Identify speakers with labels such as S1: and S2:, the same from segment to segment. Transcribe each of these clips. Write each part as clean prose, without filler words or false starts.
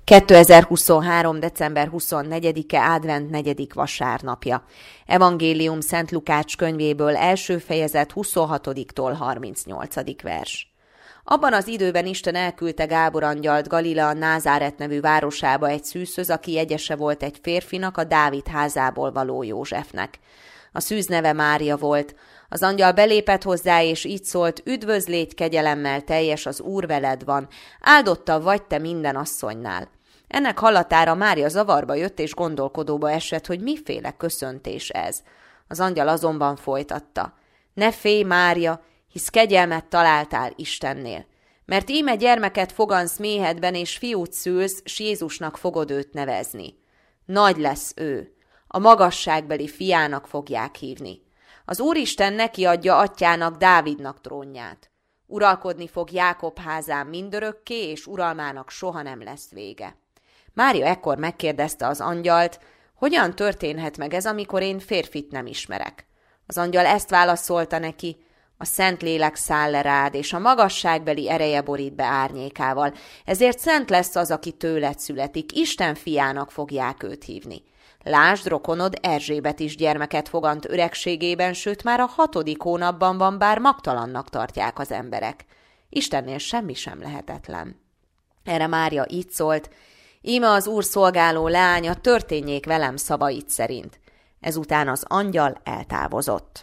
S1: 2023. december 24-e advent 4. vasárnapja. Evangélium Szent Lukács könyvéből első fejezet 26-tól 38. vers. Abban az időben Isten elküldte Gábor angyalt Galilea Názáret nevű városába egy szűzhöz, aki jegyese volt egy férfinak, a Dávid házából való Józsefnek. A szűz neve Mária volt. Az angyal belépett hozzá, és így szólt: üdvözl, légy kegyelemmel teljes, az Úr veled van, áldotta vagy te minden asszonynál. Ennek hallatára Mária zavarba jött, és gondolkodóba esett, hogy miféle köszöntés ez. Az angyal azonban folytatta: ne félj, Mária, hisz kegyelmet találtál Istennél. Mert íme gyermeket fogansz méhedben, és fiút szülsz, s Jézusnak fogod őt nevezni. Nagy lesz ő, a magasságbeli fiának fogják hívni. Az Úristen neki adja atyának, Dávidnak trónját. Uralkodni fog Jákob házán mindörökké, és uralmának soha nem lesz vége. Mária ekkor megkérdezte az angyalt: hogyan történhet meg ez, amikor én férfit nem ismerek? Az angyal ezt válaszolta neki: a Szentlélek száll le rád, és a magasságbeli ereje borít be árnyékával. Ezért szent lesz az, aki tőled születik, Isten fiának fogják őt hívni. Lásd, rokonod Erzsébet is gyermeket fogant öregségében, sőt már a 6. hónapban van, bár magtalannak tartják az emberek. Istennél semmi sem lehetetlen. Erre Mária így szólt: íme az Úr szolgáló leánya, történjék velem szavait szerint. Ezután az angyal eltávozott.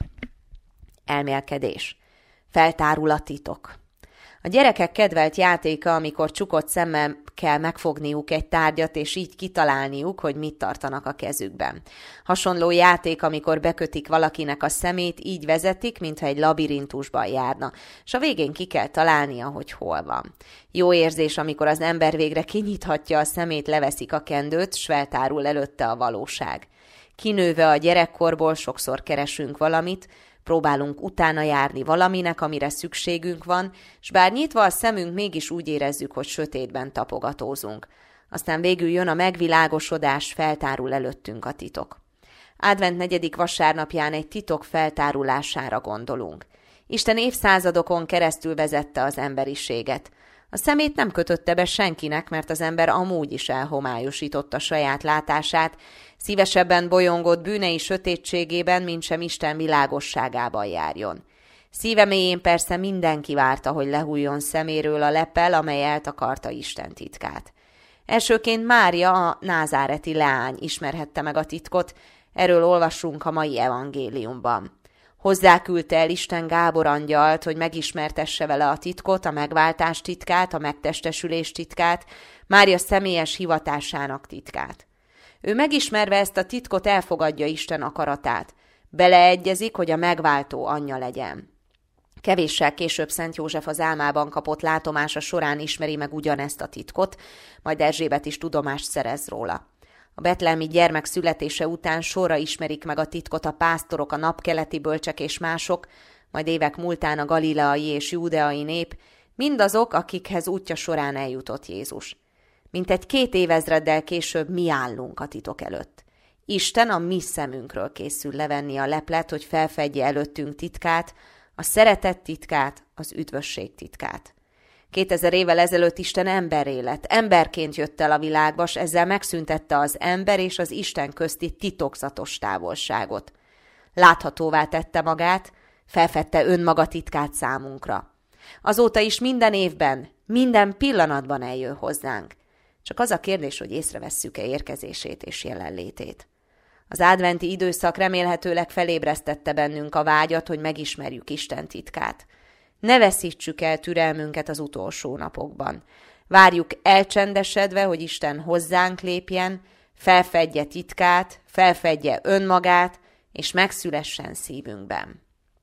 S1: Elmélkedés. Feltárul a titok. A gyerekek kedvelt játéka, amikor csukott szemmel kell megfogniuk egy tárgyat, és így kitalálniuk, hogy mit tartanak a kezükben. Hasonló játék, amikor bekötik valakinek a szemét, így vezetik, mintha egy labirintusban járna, és a végén ki kell találnia, hogy hol van. Jó érzés, amikor az ember végre kinyithatja a szemét, leveszik a kendőt, s feltárul előtte a valóság. Kinőve a gyerekkorból sokszor keresünk valamit, próbálunk utána járni valaminek, amire szükségünk van, s bár nyitva a szemünk, mégis úgy érezzük, hogy sötétben tapogatózunk. Aztán végül jön a megvilágosodás, feltárul előttünk a titok. Advent 4. vasárnapján egy titok feltárulására gondolunk. Isten évszázadokon keresztül vezette az emberiséget. A szemét nem kötötte be senkinek, mert az ember amúgy is elhomályosította saját látását, szívesebben bolyongott bűnei sötétségében, mintsem Isten világosságában járjon. Szíve mélyén persze mindenki várta, hogy lehújjon szeméről a lepel, amely eltakarta Isten titkát. Elsőként Mária, a názáreti leány ismerhette meg a titkot, erről olvassunk a mai evangéliumban. Hozzá-küldte el Isten Gábor angyalt, hogy megismertesse vele a titkot, a megváltás titkát, a megtestesülés titkát, Mária személyes hivatásának titkát. Ő megismerve ezt a titkot elfogadja Isten akaratát. Beleegyezik, hogy a megváltó anyja legyen. Kevéssel később Szent József az álmában kapott látomása során ismeri meg ugyanezt a titkot, majd Erzsébet is tudomást szerez róla. A betlehemi gyermek születése után sorra ismerik meg a titkot a pásztorok, a napkeleti bölcsek és mások, majd évek múltán a galileai és júdeai nép, mindazok, akikhez útja során eljutott Jézus. Mintegy 2 évezreddel később mi állunk a titok előtt. Isten a mi szemünkről készül levenni a leplet, hogy felfedje előttünk titkát, a szeretet titkát, az üdvösség titkát. 2000 évvel ezelőtt Isten emberré lett, emberként jött el a világba, s ezzel megszüntette az ember és az Isten közti titokzatos távolságot. Láthatóvá tette magát, felfedte önmaga titkát számunkra. Azóta is minden évben, minden pillanatban eljön hozzánk. Csak az a kérdés, hogy észrevesszük-e érkezését és jelenlétét. Az adventi időszak remélhetőleg felébresztette bennünk a vágyat, hogy megismerjük Isten titkát. Ne veszítsük el türelmünket az utolsó napokban. Várjuk elcsendesedve, hogy Isten hozzánk lépjen, felfedje titkát, felfedje önmagát, és megszülessen szívünkben.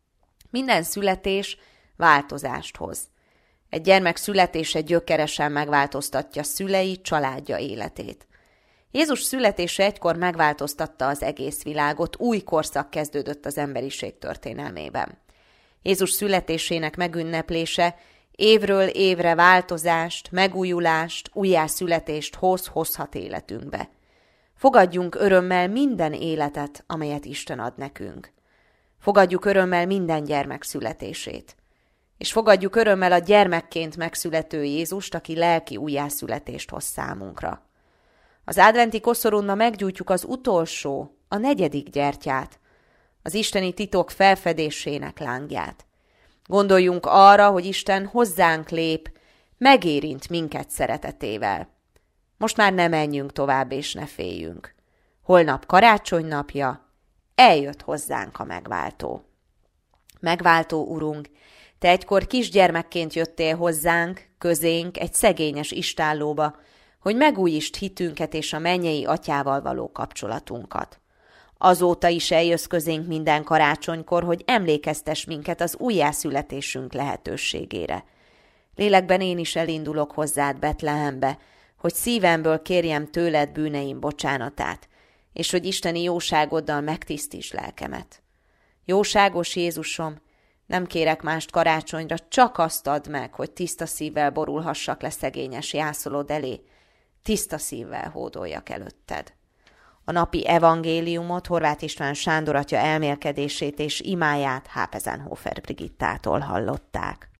S1: Minden születés változást hoz. Egy gyermek születése gyökeresen megváltoztatja szülei, családja életét. Jézus születése egykor megváltoztatta az egész világot, új korszak kezdődött az emberiség történelmében. Jézus születésének megünneplése évről évre változást, megújulást, újjászületést hozhat életünkbe. Fogadjunk örömmel minden életet, amelyet Isten ad nekünk. Fogadjuk örömmel minden gyermek születését. És fogadjuk örömmel a gyermekként megszülető Jézust, aki lelki újjászületést hoz számunkra. Az adventi koszorúnba meggyújtjuk az utolsó, a 4. gyertyát, az isteni titok felfedésének lángját. Gondoljunk arra, hogy Isten hozzánk lép, megérint minket szeretetével. Most már ne menjünk tovább, és ne féljünk. Holnap karácsony napja, eljött hozzánk a megváltó. Megváltó Urunk, Te egykor kisgyermekként jöttél hozzánk, közénk, egy szegényes istállóba, hogy megújítsd hitünket és a mennyei Atyával való kapcsolatunkat. Azóta is eljössz közénk minden karácsonykor, hogy emlékeztess minket az újjászületésünk lehetőségére. Lélekben én is elindulok hozzád Betlehembe, hogy szívemből kérjem tőled bűneim bocsánatát, és hogy isteni jóságoddal megtisztítsd lelkemet. Jóságos Jézusom, nem kérek mást karácsonyra, csak azt add meg, hogy tiszta szívvel borulhassak le szegényes jászolod elé, tiszta szívvel hódoljak előtted. A napi evangéliumot Horváth István Sándor atya elmélkedését és imáját Hápezenhofer Brigittától hallották.